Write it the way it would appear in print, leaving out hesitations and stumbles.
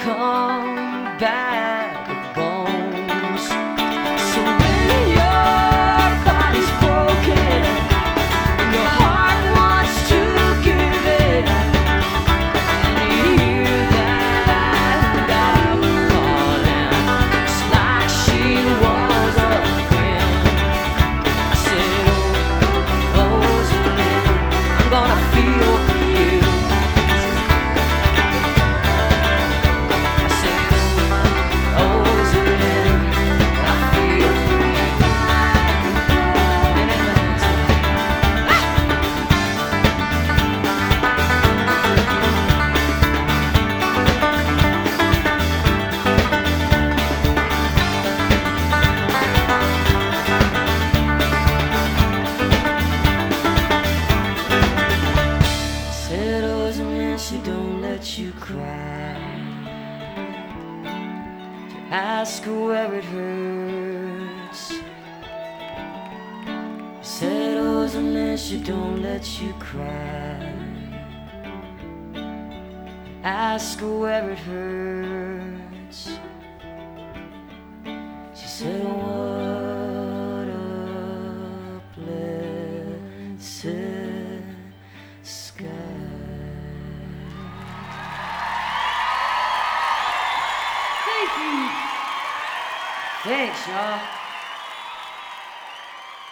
come back with bones. So when your body's broken and your heart wants to give it, and you hear that dog calling just like she was a friend, I said, oh, Rosalie, I'm gonna feel for you. She don't let you cry. To ask her where it hurts. Said Rosalind, she don't let you cry. Ask her where it hurts. She said, what a blessed sky. Thank you. Thanks, y'all.